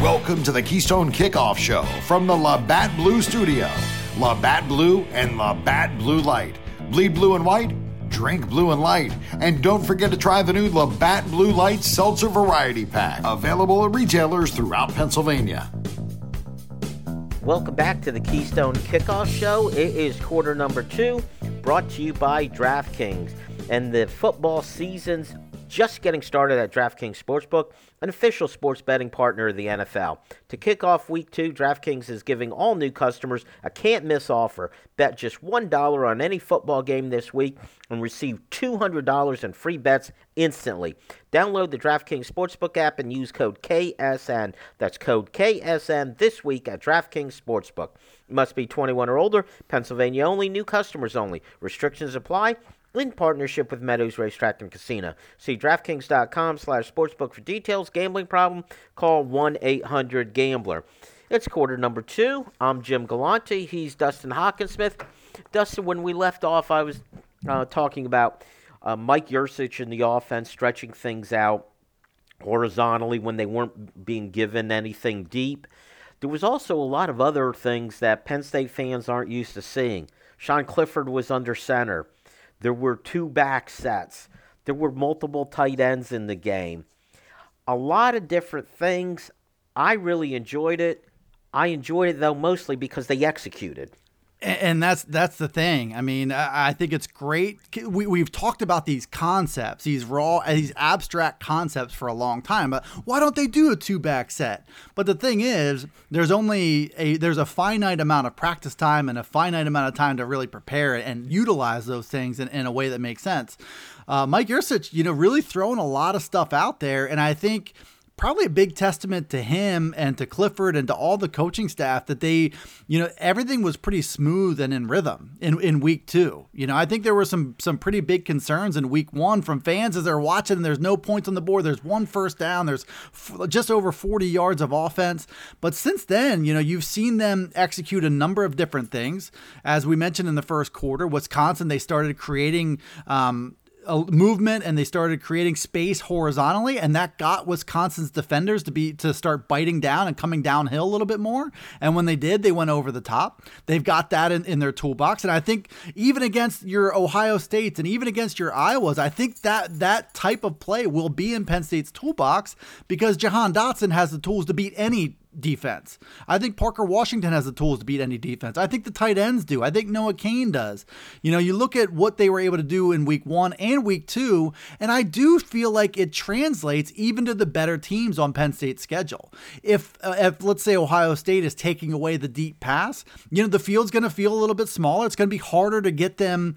Welcome to the Keystone Kickoff Show from the Labatt Blue Studio. Labatt Blue and Labatt Blue Light. Bleed blue and white, drink blue and light. And don't forget to try the new Labatt Blue Light Seltzer Variety Pack. Available at retailers throughout Pennsylvania. Welcome back to the Keystone Kickoff Show. It is quarter number 2, brought to you by DraftKings. And the football season's just getting started at DraftKings Sportsbook, an official sports betting partner of the NFL. To kick off Week 2, DraftKings is giving all new customers a can't-miss offer. Bet just $1 on any football game this week and receive $200 in free bets instantly. Download the DraftKings Sportsbook app and use code KSN. That's code KSN this week at DraftKings Sportsbook. Must be 21 or older, Pennsylvania only, new customers only. Restrictions apply. In partnership with Meadows Racetrack and Casino. See DraftKings.com/sportsbook for details. Gambling problem? Call 1-800-GAMBLER. It's quarter number 2. I'm Jim Galante. He's Dustin Hockensmith. Dustin, when we left off, I was talking about Mike Yurcich in the offense stretching things out horizontally when they weren't being given anything deep. There was also a lot of other things that Penn State fans aren't used to seeing. Sean Clifford was under center. There were 2 back sets. There were multiple tight ends in the game. A lot of different things. I really enjoyed it. I enjoyed it, though, mostly because they executed. And that's the thing. I mean, I think it's great. We've talked about these concepts, these abstract concepts for a long time. But why don't they do a 2-back set? But the thing is, there's a finite amount of practice time and a finite amount of time to really prepare and utilize those things in a way that makes sense. Mike Yurcich, really throwing a lot of stuff out there, and I think probably a big testament to him and to Clifford and to all the coaching staff that they, everything was pretty smooth and in rhythm in week 2. I think there were some pretty big concerns in week 1 from fans as they're watching and there's no points on the board. There's 1 first down. There's just over 40 yards of offense. But since then, you've seen them execute a number of different things. As we mentioned in the first quarter, Wisconsin, they started creating a movement and they started creating space horizontally, and that got Wisconsin's defenders to start biting down and coming downhill a little bit more. And when they did, they went over the top. They've got that in their toolbox. And I think even against your Ohio States and even against your Iowas, I think that type of play will be in Penn State's toolbox because Jahan Dotson has the tools to beat any defense. I think Parker Washington has the tools to beat any defense. I think the tight ends do. I think Noah Cain does. You look at what they were able to do in week 1 and week 2, and I do feel like it translates even to the better teams on Penn State's schedule. If let's say Ohio State is taking away the deep pass, the field's going to feel a little bit smaller. It's going to be harder to get them,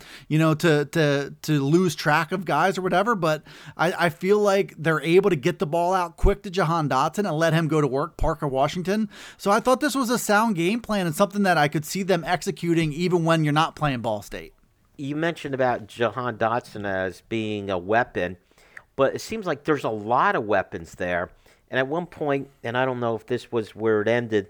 to lose track of guys or whatever, but I feel like they're able to get the ball out quick to Jahan Dotson and let him go to work, Parker Washington. So I thought this was a sound game plan and something that I could see them executing even when you're not playing Ball State. You mentioned about Jahan Dotson as being a weapon, but it seems like there's a lot of weapons there. And at one point, and I don't know if this was where it ended,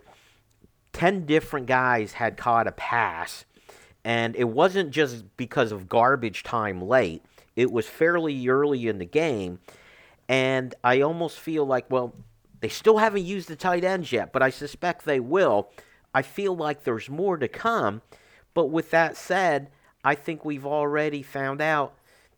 10 different guys had caught a pass. And it wasn't just because of garbage time late. It was fairly early in the game. And I almost feel like, they still haven't used the tight ends yet, but I suspect they will. I feel like there's more to come. But with that said, I think we've already found out.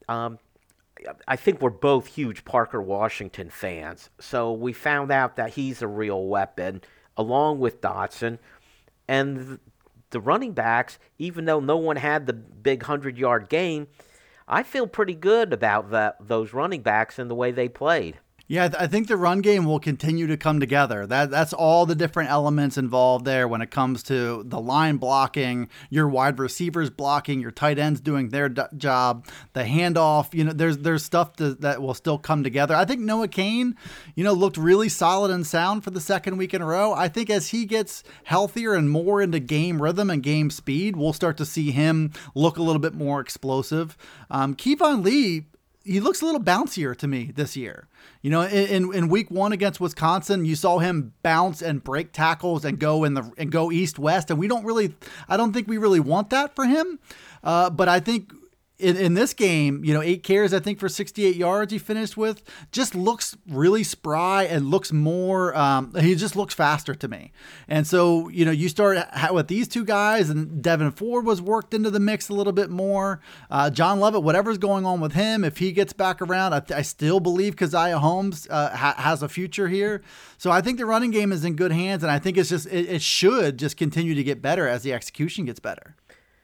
I think we're both huge Parker Washington fans. So we found out that he's a real weapon, along with Dotson. And the running backs, even though no one had the big 100-yard game, I feel pretty good about those running backs and the way they played. Yeah, I think the run game will continue to come together. That's all the different elements involved there when it comes to the line blocking, your wide receivers blocking, your tight ends doing their job, the handoff. There's stuff that will still come together. I think Noah Cain, looked really solid and sound for the second week in a row. I think as he gets healthier and more into game rhythm and game speed, we'll start to see him look a little bit more explosive. Kevon Lee, he looks a little bouncier to me this year. In week 1 against Wisconsin, you saw him bounce and break tackles and go east-west. And I don't think we really want that for him. But I think in this game, 8 carries, I think, for 68 yards he finished with, just looks really spry and looks more, he just looks faster to me. And so, you start with these two guys, and Devin Ford was worked into the mix a little bit more. John Lovett, whatever's going on with him, if he gets back around, I still believe Keziah Holmes has a future here. So I think the running game is in good hands, and I think it should just continue to get better as the execution gets better.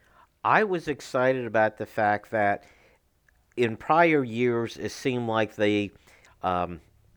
I was excited about the fact that in prior years it seemed like that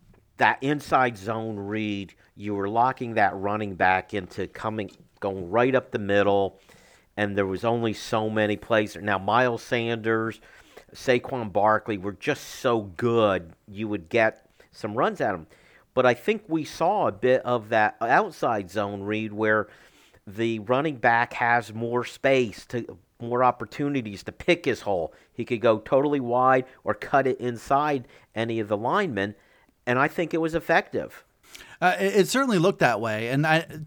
inside zone read, you were locking that running back into going right up the middle, and there was only so many plays. Now Miles Sanders, Saquon Barkley were just so good you would get some runs at them. But I think we saw a bit of that outside zone read where the running back has more space, more opportunities to pick his hole. He could go totally wide or cut it inside any of the linemen, and I think it was effective. It certainly looked that way. And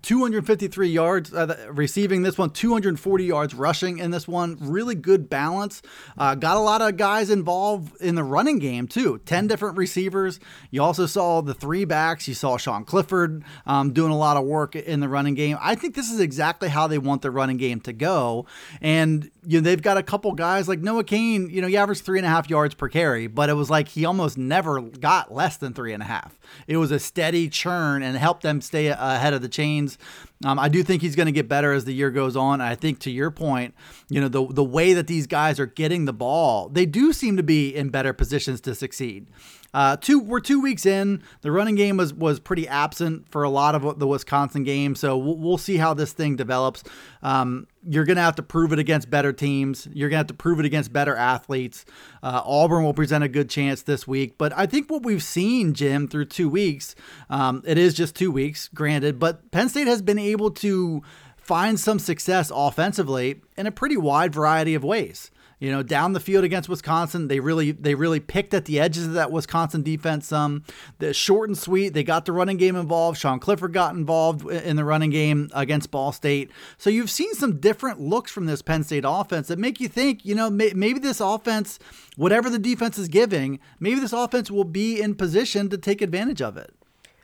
253 yards receiving this one, 240 yards rushing in this one. Really good balance. Got a lot of guys involved in the running game, too. 10 different receivers. You also saw the 3 backs. You saw Sean Clifford doing a lot of work in the running game. I think this is exactly how they want the running game to go. And they've got a couple guys like Noah Cain. He averaged 3.5 yards per carry, but it was like he almost never got less than 3.5. It was a steady churn and help them stay ahead of the chains. I do think he's going to get better as the year goes on. I think, to your point, the way that these guys are getting the ball, they do seem to be in better positions to succeed. We're 2 weeks in. The running game was pretty absent for a lot of the Wisconsin game, so we'll see how this thing develops. You're going to have to prove it against better teams. You're going to have to prove it against better athletes. Auburn will present a good chance this week. But I think what we've seen, Jim, through 2 weeks, it is just 2 weeks, granted, but Penn State has been able to find some success offensively in a pretty wide variety of ways. Down the field against Wisconsin, they really picked at the edges of that Wisconsin defense some. The short and sweet, they got the running game involved. Sean Clifford got involved in the running game against Ball State. So you've seen some different looks from this Penn State offense that make you think, maybe this offense, whatever the defense is giving, maybe this offense will be in position to take advantage of it.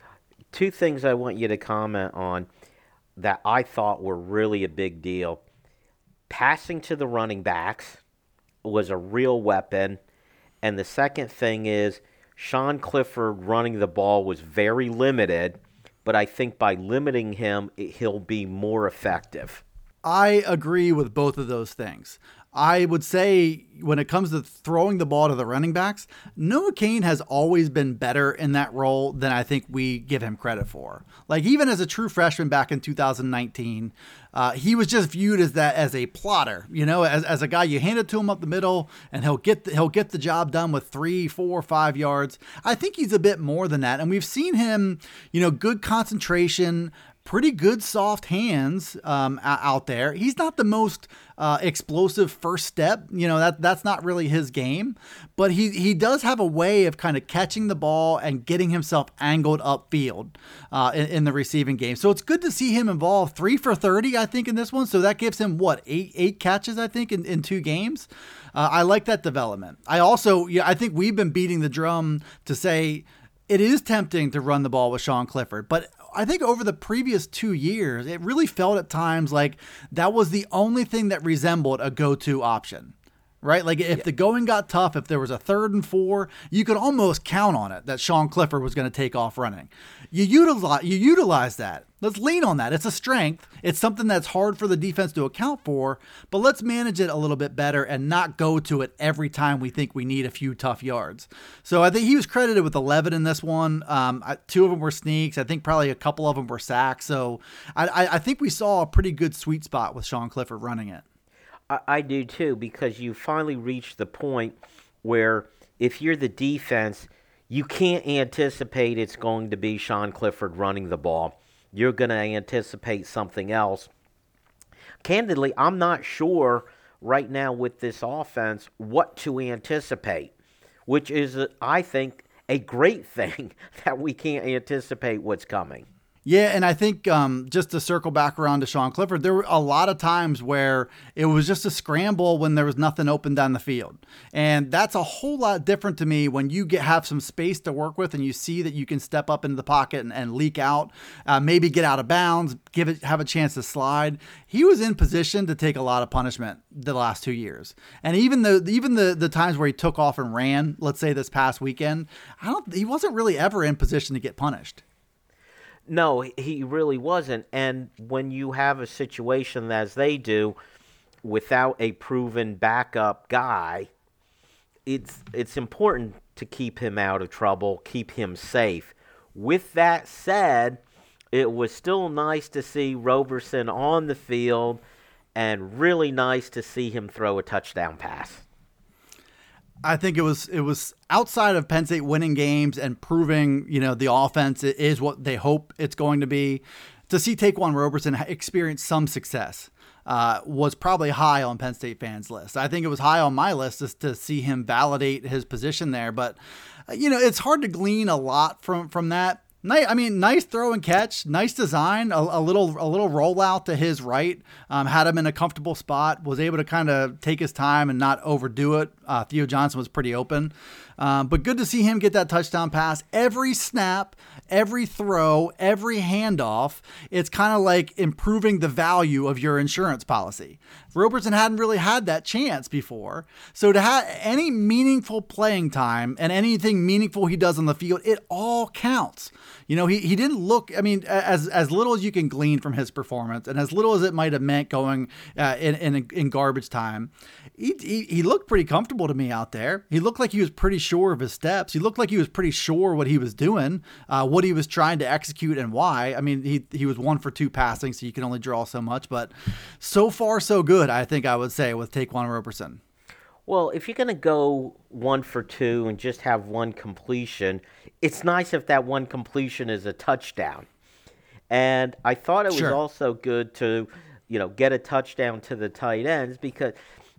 2 things I want you to comment on that I thought were really a big deal. Passing to the running backs was a real weapon. And the second thing is Sean Clifford running the ball was very limited, but I think by limiting him, he'll be more effective. I agree with both of those things. I would say when it comes to throwing the ball to the running backs, Noah Cain has always been better in that role than I think we give him credit for. Like even as a true freshman back in 2019, he was just viewed as a plotter, as a guy you hand it to him up the middle and he'll get the job done with 3, 4, 5 yards. I think he's a bit more than that, and we've seen him, good concentration, pretty good soft hands out there. He's not the most explosive first step. That's not really his game, but he does have a way of kind of catching the ball and getting himself angled upfield in the receiving game. So it's good to see him involved. 3 for 30, I think, in this one. So that gives him eight catches, I think, in 2 games. I like that development. I think we've been beating the drum to say it is tempting to run the ball with Sean Clifford, but I think over the previous 2 years, it really felt at times like that was the only thing that resembled a go-to option, right? Like if the going got tough, if there was a 3rd and 4, you could almost count on it that Sean Clifford was going to take off running. You utilize that. Let's lean on that. It's a strength. It's something that's hard for the defense to account for, but let's manage it a little bit better and not go to it every time we think we need a few tough yards. So I think he was credited with 11 in this one. 2 of them were sneaks. I think probably a couple of them were sacks. So I think we saw a pretty good sweet spot with Sean Clifford running it. I do too, because you finally reached the point where if you're the defense, you can't anticipate it's going to be Sean Clifford running the ball. You're going to anticipate something else. Candidly, I'm not sure right now with this offense what to anticipate, which is, I think, a great thing that we can't anticipate what's coming. Yeah, and I think just to circle back around to Sean Clifford, there were a lot of times where it was just a scramble when there was nothing open down the field. And that's a whole lot different to me when you have some space to work with and you see that you can step up into the pocket and leak out, maybe get out of bounds, have a chance to slide. He was in position to take a lot of punishment the last 2 years. And even the times where he took off and ran, let's say this past weekend, he wasn't really ever in position to get punished. No, he really wasn't. And when you have a situation as they do without a proven backup guy, it's important to keep him out of trouble, keep him safe. With that said, it was still nice to see Roberson on the field and really nice to see him throw a touchdown pass. I think it was outside of Penn State winning games and proving, the offense is what they hope it's going to be. To see Taquan Roberson experience some success was probably high on Penn State fans' list. I think it was high on my list just to see him validate his position there. But, it's hard to glean a lot from that. Nice throw and catch, nice design, a little rollout to his right, had him in a comfortable spot, was able to kind of take his time and not overdo it. Theo Johnson was pretty open, but good to see him get that touchdown pass. Every snap, every throw, every handoff, it's kind of like improving the value of your insurance policy. Roberson hadn't really had that chance before. So to have any meaningful playing time and anything meaningful he does on the field, it all counts. He didn't look, as little as you can glean from his performance and as little as it might have meant going in garbage time, he looked pretty comfortable to me out there. He looked like he was pretty sure of his steps. He looked like he was pretty sure what he was doing, what he was trying to execute and why. He was 1 for 2 passing, so you can only draw so much, but so far so good, I think I would say, with Taquan Roberson. Well, if you're going to go 1 for 2 and just have one completion, it's nice if that one completion is a touchdown. And I thought it was also good to, get a touchdown to the tight ends because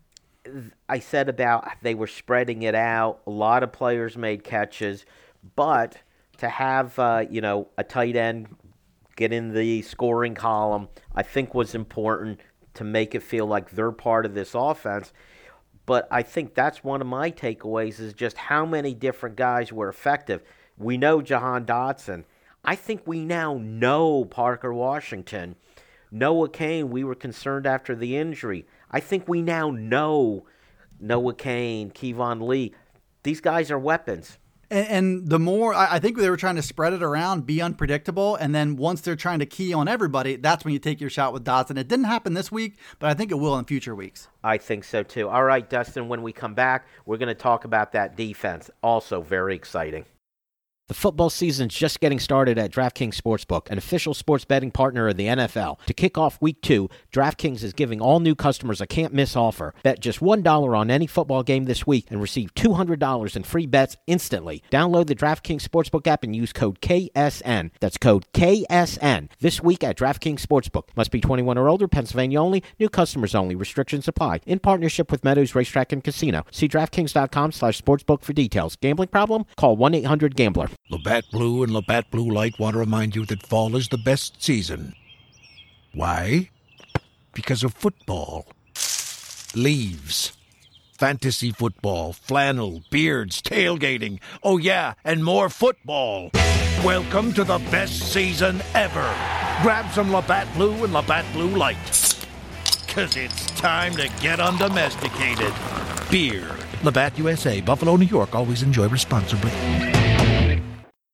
I said about they were spreading it out. A lot of players made catches, but to have, a tight end get in the scoring column, I think was important to make it feel like they're part of this offense. But I think that's one of my takeaways is just how many different guys were effective. We know Jahan Dotson. I think we now know Parker Washington. Noah Cain, we were concerned after the injury. I think we now know Noah Cain, Kevon Lee. These guys are weapons. And the more, I think they were trying to spread it around, be unpredictable, and then once they're trying to key on everybody, that's when you take your shot with Dotson. It didn't happen this week, but I think it will in future weeks. I think so too. All right, Dustin, when we come back, we're going to talk about that defense. Also very exciting. The football season's just getting started at DraftKings Sportsbook, an official sports betting partner of the NFL. To kick off Week 2, DraftKings is giving all new customers a can't-miss offer. Bet just $1 on any football game this week and receive $200 in free bets instantly. Download the DraftKings Sportsbook app and use code KSN. That's code KSN. This week at DraftKings Sportsbook. Must be 21 or older, Pennsylvania only, new customers only. Restrictions apply. In partnership with Meadows Racetrack and Casino. See DraftKings.com/sportsbook for details. Gambling problem? Call 1-800-GAMBLER. Labatt Blue and Labatt Blue Light want to remind you that fall is the best season. Why? Because of football. Leaves. Fantasy football, flannel, beards, tailgating. Oh yeah, and more football. Welcome to the best season ever. Grab some Labatt Blue and Labatt Blue Light. 'Cause it's time to get undomesticated. Beer. Labatt USA, Buffalo, New York. Always enjoy responsibly.